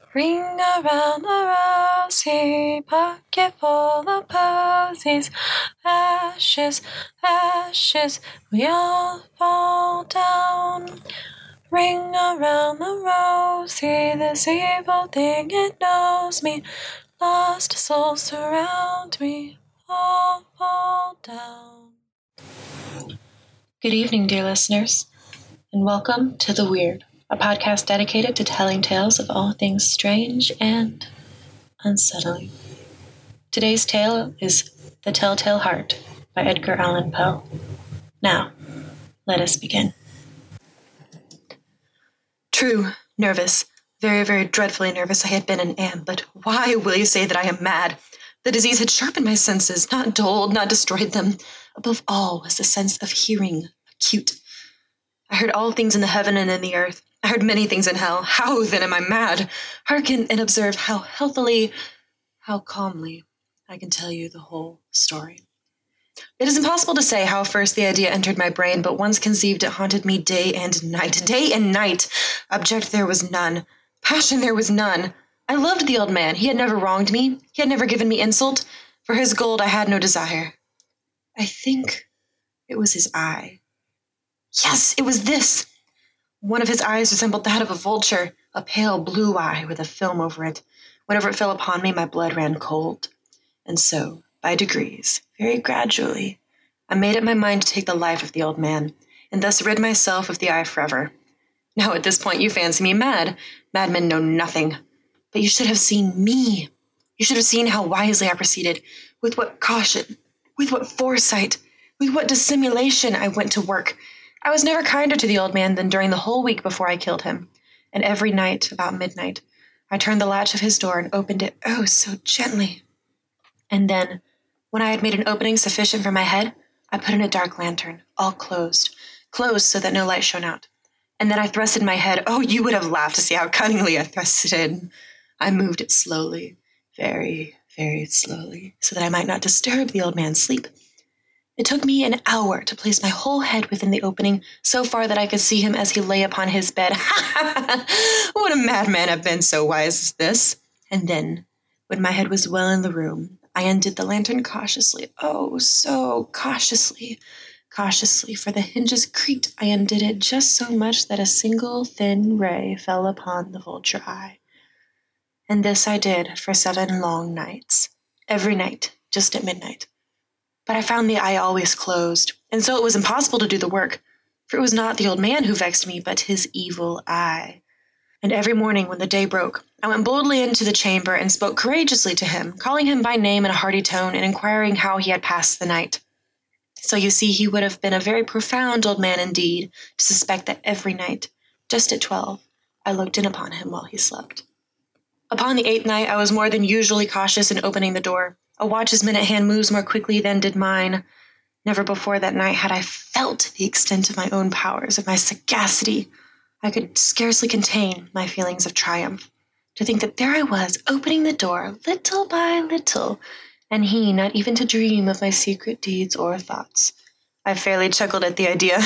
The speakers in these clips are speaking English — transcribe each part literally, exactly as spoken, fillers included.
Ring around the rosy, pocket full of posies. Ashes, ashes, we all fall down. Ring around the rosy, this evil thing, it knows me. Lost souls surround me, all fall down. Good evening, dear listeners, and welcome to The Weird, a podcast dedicated to telling tales of all things strange and unsettling. Today's tale is The Telltale Heart by Edgar Allan Poe. Now, let us begin. True, nervous, very, very dreadfully nervous I had been and am, but why will you say that I am mad? The disease had sharpened my senses, not dulled, not destroyed them. Above all was the sense of hearing, acute. I heard all things in the heaven and in the earth. I heard many things in hell. How, then, am I mad? Hearken and observe how healthily, how calmly I can tell you the whole story. It is impossible to say how first the idea entered my brain, but once conceived it haunted me day and night. Day and night! Object there was none. Passion there was none. I loved the old man. He had never wronged me. He had never given me insult. For his gold I had no desire. I think it was his eye. Yes, it was this! One of his eyes resembled that of a vulture, a pale blue eye with a film over it. Whenever it fell upon me, my blood ran cold. And so, by degrees, very gradually, I made up my mind to take the life of the old man, and thus rid myself of the eye forever. Now at this point you fancy me mad. Madmen know nothing. But you should have seen me. You should have seen how wisely I proceeded, with what caution, with what foresight, with what dissimulation I went to work. I was never kinder to the old man than during the whole week before I killed him. And every night, about midnight, I turned the latch of his door and opened it, oh, so gently. And then, when I had made an opening sufficient for my head, I put in a dark lantern, all closed, closed so that no light shone out. And then I thrusted my head. Oh, you would have laughed to see how cunningly I thrust it in. I moved it slowly, very, very slowly, so that I might not disturb the old man's sleep. It took me an hour to place my whole head within the opening, so far that I could see him as he lay upon his bed. Ha ha ha! Would a madman have been so wise as this? And then, when my head was well in the room, I undid the lantern cautiously. Oh, so cautiously, cautiously, for the hinges creaked. I undid it just so much that a single thin ray fell upon the vulture eye. And this I did for seven long nights, every night, just at midnight. But I found the eye always closed, and so it was impossible to do the work, for it was not the old man who vexed me, but his evil eye. And every morning when the day broke, I went boldly into the chamber and spoke courageously to him, calling him by name in a hearty tone and inquiring how he had passed the night. So you see, he would have been a very profound old man indeed to suspect that every night, just at twelve, I looked in upon him while he slept. Upon the eighth night, I was more than usually cautious in opening the door. A watch's minute hand moves more quickly than did mine. Never before that night had I felt the extent of my own powers, of my sagacity. I could scarcely contain my feelings of triumph. To think that there I was, opening the door, little by little, and he not even to dream of my secret deeds or thoughts. I fairly chuckled at the idea.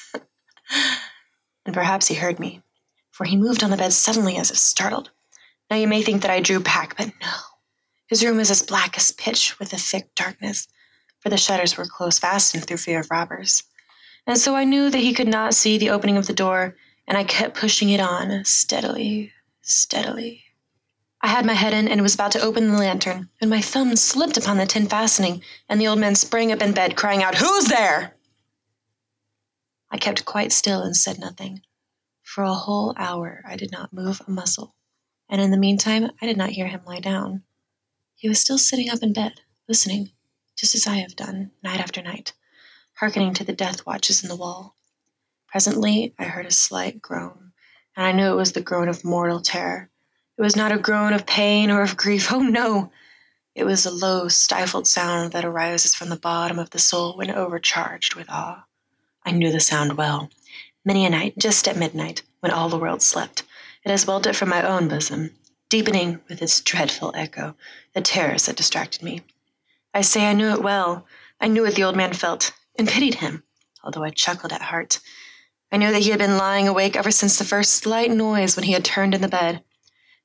And perhaps he heard me, for he moved on the bed suddenly as if startled. Now you may think that I drew back, but no. His room was as black as pitch with a thick darkness, for the shutters were close fastened through fear of robbers. And so I knew that he could not see the opening of the door, and I kept pushing it on, steadily, steadily. I had my head in and was about to open the lantern, when my thumb slipped upon the tin fastening, and the old man sprang up in bed, crying out, "Who's there?" I kept quite still and said nothing. For a whole hour I did not move a muscle, and in the meantime I did not hear him lie down. He was still sitting up in bed, listening, just as I have done, night after night, hearkening to the death watches in the wall. Presently I heard a slight groan, and I knew it was the groan of mortal terror. It was not a groan of pain or of grief. Oh, no! It was a low, stifled sound that arises from the bottom of the soul when overcharged with awe. I knew the sound well. Many a night, just at midnight, when all the world slept, it has welled it from my own bosom, deepening with its dreadful echo the terrors that distracted me. I say I knew it well. I knew what the old man felt, and pitied him, although I chuckled at heart. I knew that he had been lying awake ever since the first slight noise when he had turned in the bed.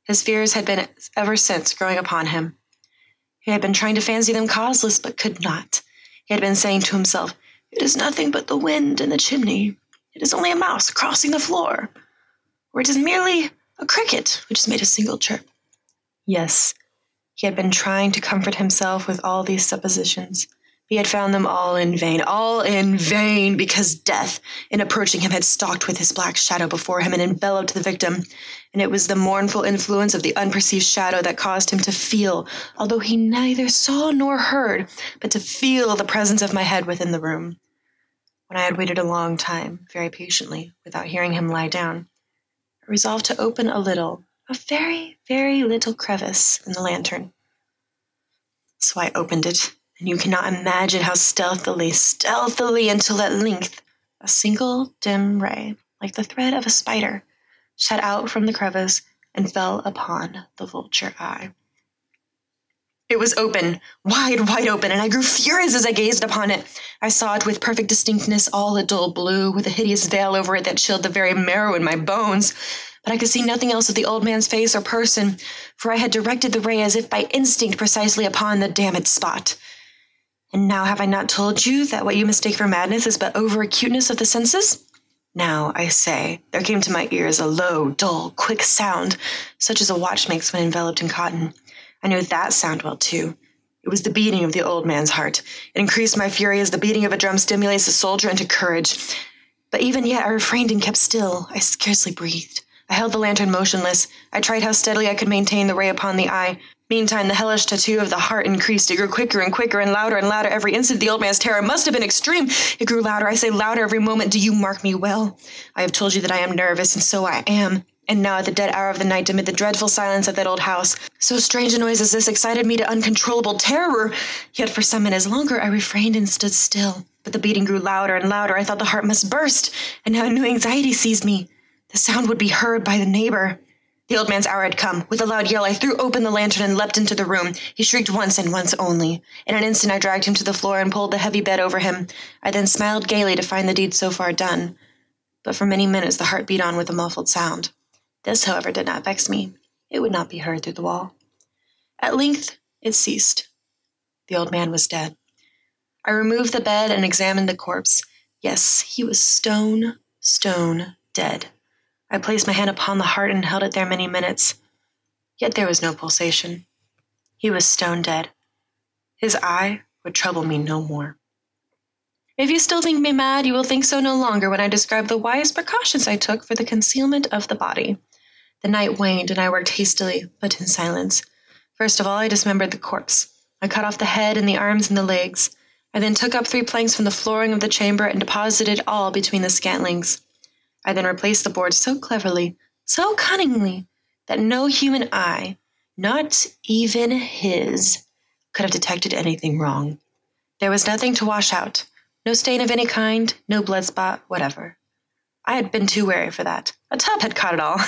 His fears had been ever since growing upon him. He had been trying to fancy them causeless, but could not. He had been saying to himself, "It is nothing but the wind in the chimney. It is only a mouse crossing the floor. Or it is merely a cricket which has made a single chirp." Yes, he had been trying to comfort himself with all these suppositions. He had found them all in vain, all in vain, because death, in approaching him, had stalked with his black shadow before him and enveloped the victim. And it was the mournful influence of the unperceived shadow that caused him to feel, although he neither saw nor heard, but to feel the presence of my head within the room. When I had waited a long time, very patiently, without hearing him lie down, I resolved to open a little, a very, very little crevice in the lantern. So I opened it, and you cannot imagine how stealthily, stealthily, until at length a single dim ray, like the thread of a spider, shot out from the crevice and fell upon the vulture eye. It was open, wide, wide open, and I grew furious as I gazed upon it. I saw it with perfect distinctness, all a dull blue, with a hideous veil over it that chilled the very marrow in my bones. But I could see nothing else of the old man's face or person, for I had directed the ray as if by instinct precisely upon the damned spot. And now have I not told you that what you mistake for madness is but over-acuteness of the senses? Now, I say, there came to my ears a low, dull, quick sound, such as a watch makes when enveloped in cotton. I knew that sound well, too. It was the beating of the old man's heart. It increased my fury as the beating of a drum stimulates a soldier into courage. But even yet I refrained and kept still. I scarcely breathed. I held the lantern motionless. I tried how steadily I could maintain the ray upon the eye. Meantime, the hellish tattoo of the heart increased. It grew quicker and quicker and louder and louder every instant. The old man's terror must have been extreme. It grew louder. I say louder every moment. Do you mark me well? I have told you that I am nervous, and so I am. And now at the dead hour of the night, amid the dreadful silence of that old house, so strange a noise as this excited me to uncontrollable terror. Yet for some minutes longer I refrained and stood still. But the beating grew louder and louder. I thought the heart must burst, and now a new anxiety seized me. The sound would be heard by the neighbor. The old man's hour had come. With a loud yell, I threw open the lantern and leapt into the room. He shrieked once and once only. In an instant, I dragged him to the floor and pulled the heavy bed over him. I then smiled gaily to find the deed so far done. But for many minutes, the heart beat on with a muffled sound. This, however, did not vex me. It would not be heard through the wall. At length, it ceased. The old man was dead. I removed the bed and examined the corpse. Yes, he was stone, stone dead. I placed my hand upon the heart and held it there many minutes. Yet there was no pulsation. He was stone dead. His eye would trouble me no more. If you still think me mad, you will think so no longer when I describe the wise precautions I took for the concealment of the body. The night waned, and I worked hastily, but in silence. First of all, I dismembered the corpse. I cut off the head and the arms and the legs. I then took up three planks from the flooring of the chamber and deposited all between the scantlings. I then replaced the board so cleverly, so cunningly, that no human eye, not even his, could have detected anything wrong. There was nothing to wash out, no stain of any kind, no blood spot, whatever. I had been too wary for that. A tub had caught it all.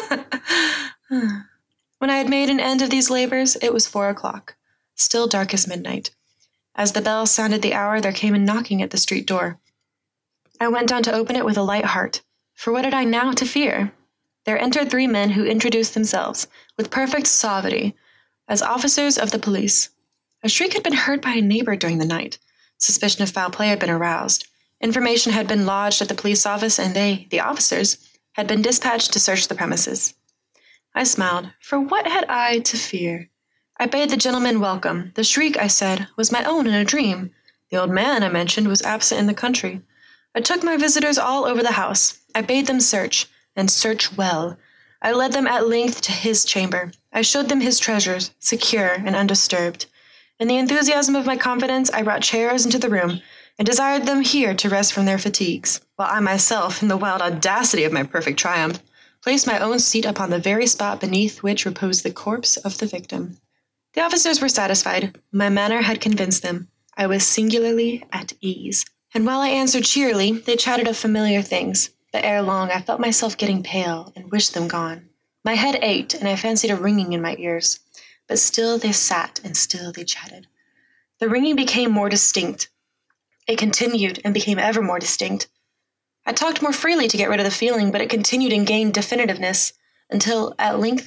When I had made an end of these labors, it was four o'clock, still dark as midnight. As the bell sounded the hour, there came a knocking at the street door. I went down to open it with a light heart. For what had I now to fear? There entered three men who introduced themselves, with perfect suavity, as officers of the police. A shriek had been heard by a neighbor during the night. Suspicion of foul play had been aroused. Information had been lodged at the police office, and they, the officers, had been dispatched to search the premises. I smiled, for what had I to fear? I bade the gentlemen welcome. The shriek, I said, was my own in a dream. The old man, I mentioned, was absent in the country. I took my visitors all over the house. I bade them search, and search well. I led them at length to his chamber. I showed them his treasures, secure and undisturbed. In the enthusiasm of my confidence, I brought chairs into the room, and desired them here to rest from their fatigues, while I myself, in the wild audacity of my perfect triumph, placed my own seat upon the very spot beneath which reposed the corpse of the victim. The officers were satisfied. My manner had convinced them. I was singularly at ease. And while I answered cheerily, they chatted of familiar things. But ere long, I felt myself getting pale and wished them gone. My head ached, and I fancied a ringing in my ears. But still they sat, and still they chatted. The ringing became more distinct. It continued, and became ever more distinct. I talked more freely to get rid of the feeling, but it continued and gained definitiveness, until, at length,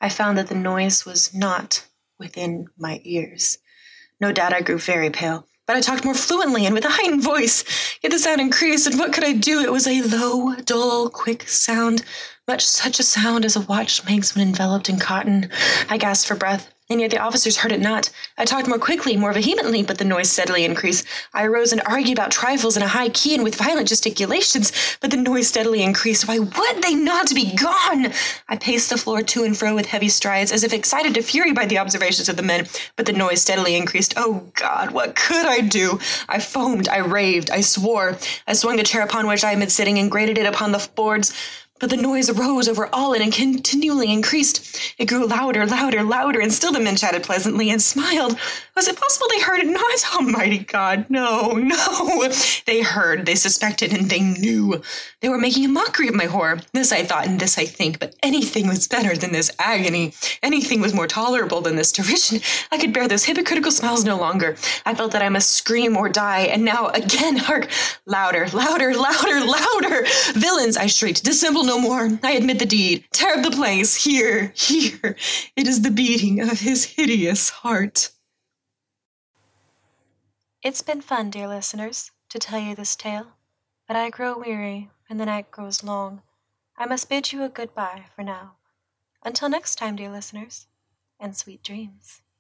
I found that the noise was not within my ears. No doubt I grew very pale, but I talked more fluently and with a heightened voice. Yet the sound increased, and what could I do? It was a low, dull, quick sound, much such a sound as a watch makes when enveloped in cotton. I gasped for breath, and yet the officers heard it not. I talked more quickly, more vehemently, but the noise steadily increased. I arose and argued about trifles in a high key and with violent gesticulations, but the noise steadily increased. Why would they not be gone? I paced the floor to and fro with heavy strides, as if excited to fury by the observations of the men, but the noise steadily increased. Oh, God, what could I do? I foamed, I raved, I swore. I swung the chair upon which I had been sitting and grated it upon the boards. But the noise arose over all and continually increased. It grew louder, louder, louder, and still the men chatted pleasantly and smiled. Was it possible they heard it not? Almighty God, no, no. They heard, they suspected, and they knew. They were making a mockery of my horror. This I thought, and this I think, but anything was better than this agony. Anything was more tolerable than this derision. I could bear those hypocritical smiles no longer. I felt that I must scream or die, and now again, hark, louder, louder, louder, louder. Villains, I shrieked, dissemble no more. I admit the deed. Tear up the place. Here, here. It is the beating of his hideous heart. It's been fun, dear listeners, to tell you this tale, but I grow weary and the night grows long. I must bid you a goodbye for now. Until next time, dear listeners, and sweet dreams.